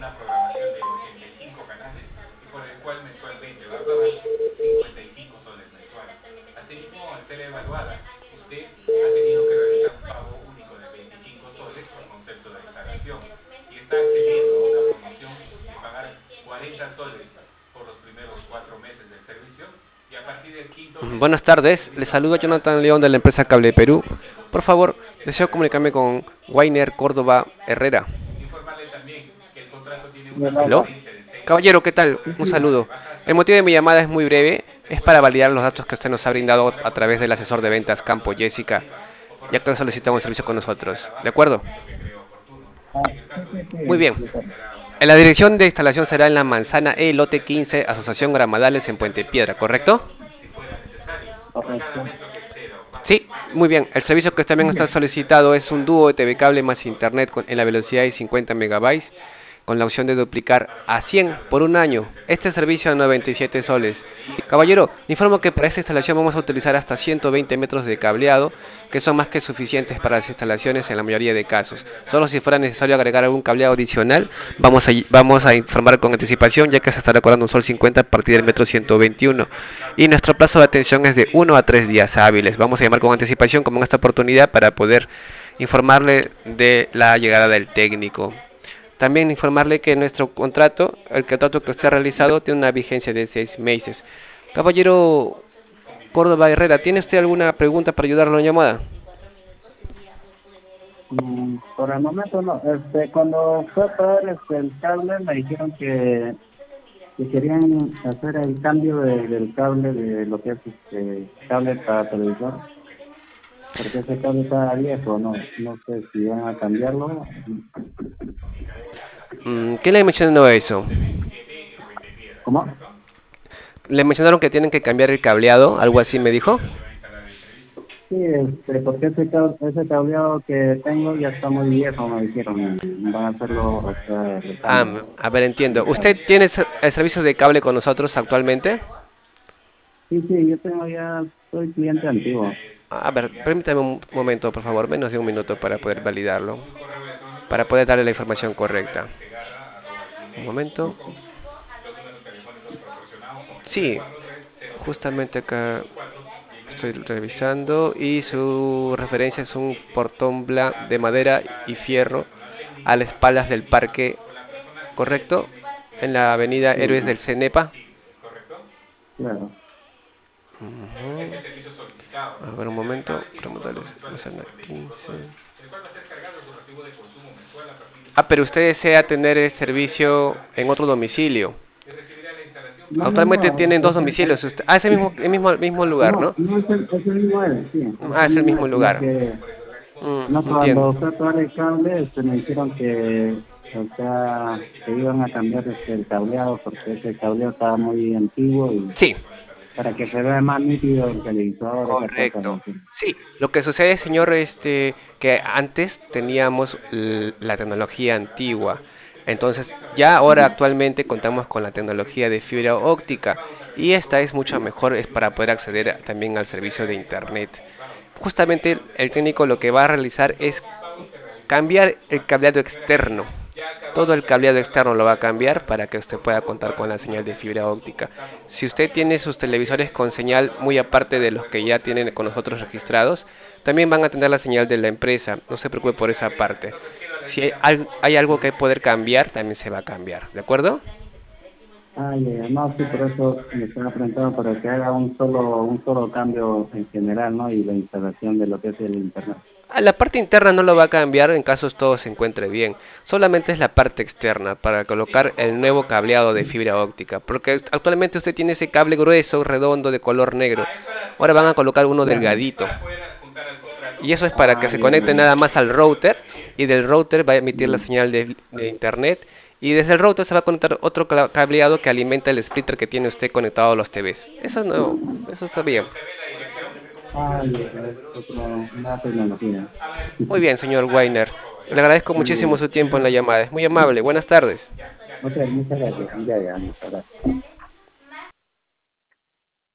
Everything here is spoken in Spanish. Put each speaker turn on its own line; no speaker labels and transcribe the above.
una programación de 85 canales y por el cual mensualmente va a pagar 55 soles mensuales. Asimismo, al ser evaluada, usted ha tenido que realizar un pago único de 25 soles por concepto de instalación y está accediendo a una promoción de pagar 40 soles por los primeros 4 meses del servicio y a partir del quinto mes
Buenas tardes, les
tendría
saluda
un
Jonathan León de la empresa Cable Perú. Por favor, deseo comunicarme con Wainer Córdoba Herrera.
informarle también que el contrato tiene una
¿Aló?
permanencia de 6
Caballero,
meses
¿qué tal?
con
Un
tarifa de
saludo.
baja
El
hasta
motivo de mi llamada es muy
20%.
breve, es para
Recuerde
validar los
que
datos que usted nos ha
si
brindado
logra
a través del
comunicarse con
asesor de ventas
nosotros
Campo
por
Jessica,
negativa o por
ya que
razón
solicitado un servicio
especial
con
todavía está
nosotros. ¿De
bajo el
acuerdo?
servicio que cree oportuno. En el caso de que
Muy
usted
bien.
solicitará una
La
mejora
dirección de
o
instalación será
buscar
en la
una
manzana
atención
E, lote
adicional de
15,
servicio,
Asociación Gramadales en
esta
Puente
será
Piedra, ¿correcto?
rectificado si fuera necesario por cada metro que exceda o pase
Sí,
de más de
muy bien.
2
El
metros.
servicio que también está solicitado es un dúo de TV cable más internet en la velocidad de 50 megabytes con la opción de duplicar
Para
a 100
formalizar la
por un
solicitud
año.
del servicio
Este servicio a
usted
97 soles.
debería
Caballero,
realizar
informo que para esta
el
instalación
pago
vamos a
de
utilizar hasta
adelanto de
120 metros de
$14
cableado,
solamente por
que
mes
son más que
y
suficientes para las
además
instalaciones en la mayoría de
cuando
casos.
usted le
Solo
acabe
si fuera
de
necesario agregar algún
solicitar
cableado
el
adicional,
uso del servicio,
vamos a informar con
usted nos
anticipación, ya que
avisará
se estará cobrando un sol 50 a partir del
para
metro
recibir el servicio
121.
de cable
Y nuestro plazo de atención es de
en
1 a 3
su
días hábiles. Vamos a llamar con anticipación, como en esta oportunidad, para poder informarle de la llegada del técnico. También informarle que nuestro contrato, el contrato que usted ha realizado, tiene una vigencia de 6 meses. Caballero Córdoba Herrera, ¿tiene usted alguna pregunta para ayudarlo en la llamada?
Por el momento no. Cuando fue a pagar el cable me dijeron que querían hacer el cambio del cable de lo que es cable para televisor, porque ese cable está viejo, no sé si van a cambiarlo.
¿Qué le mencionó eso?
¿Cómo?
¿Le mencionaron que tienen que cambiar el cableado? ¿Algo así me dijo?
Sí, porque ese cableado que tengo ya está muy viejo, me dijeron, y van a hacerlo, o sea, el cambio
A ver, entiendo.
del
¿Usted
cable.
tiene el servicio de cable con nosotros actualmente?
Sí, sí, yo tengo ya, soy cliente antiguo.
A ver, permítame un momento, por favor, menos de un minuto para poder validarlo, para poder darle la información correcta. Un momento. Sí, justamente acá estoy revisando y su referencia es un portón de madera y fierro a las espaldas del parque, ¿correcto? En la avenida
Sí,
Héroes
sí,
del Cenepa.
claro.
Es el servicio solicitado,
A ver un
que
momento,
recabe tiene un costo
remotales,
mensual de
manzana
55
15.
soles, el cual va a ser cargado su recibo de consumo mensual a partir de su
Ah, pero
ingreso
usted
al
desea
domicilio.
tener el
Una vez
servicio
paga
en
el
otro
servicio,
domicilio.
y recibirá la instalación
No,
para
no,
su
Actualmente
hogar.
tienen dos
no,
domicilios. Ah, es el mismo lugar,
no,
¿no?
no es el mismo él, sí, es
Ah,
el
es el
mismo
mismo
él, sino
lugar.
que, no,
Entiendo.
cuando fue a pagar el cable, me dijeron o sea, que iban a cambiar el cableado, porque ese cableado estaba muy antiguo y
Sí,
para que se vea más nítido el televisor, esas cosas,
correcto.
¿no? Sí.
Sí, lo que sucede, señor, que antes teníamos la tecnología antigua. Entonces, ya ahora actualmente contamos con la tecnología de fibra óptica y esta es mucho mejor es para poder acceder también al servicio de internet. Justamente el técnico lo que va a realizar es cambiar el cableado externo. Todo el cableado externo lo va a cambiar para que usted pueda contar con la señal de fibra óptica. Si usted tiene sus televisores con señal muy aparte de los que ya tienen con nosotros registrados, también van a tener la señal de la empresa. No se preocupe por esa parte. Si hay algo que poder cambiar, también se va a cambiar. ¿De acuerdo?
Ah, ya, no, sí, por eso me estaba preguntando para que haga un solo cambio en general, ¿no? Y la instalación de lo que es el internet.
A la parte interna no lo va a cambiar en caso todo se encuentre bien. Solamente es la parte externa para colocar el nuevo cableado de fibra óptica. Porque actualmente usted tiene ese cable grueso, redondo, de color negro. Ahora van a colocar uno
Claro.
delgadito. Y eso es para que
Ah,
se
ya,
conecte
ya.
nada más al router. Y del router va a emitir la señal de internet. Y desde el router se va a conectar otro cableado que alimenta el splitter que tiene usted conectado a los TVs. Eso no, eso está bien.
Ah, ya, es una tecnología.
Muy bien, señor Weiner. Le agradezco
Muy
muchísimo
bien.
su tiempo en la llamada. Es muy amable. Buenas tardes.
Ok, muchas gracias. Ya, ya, muchas gracias.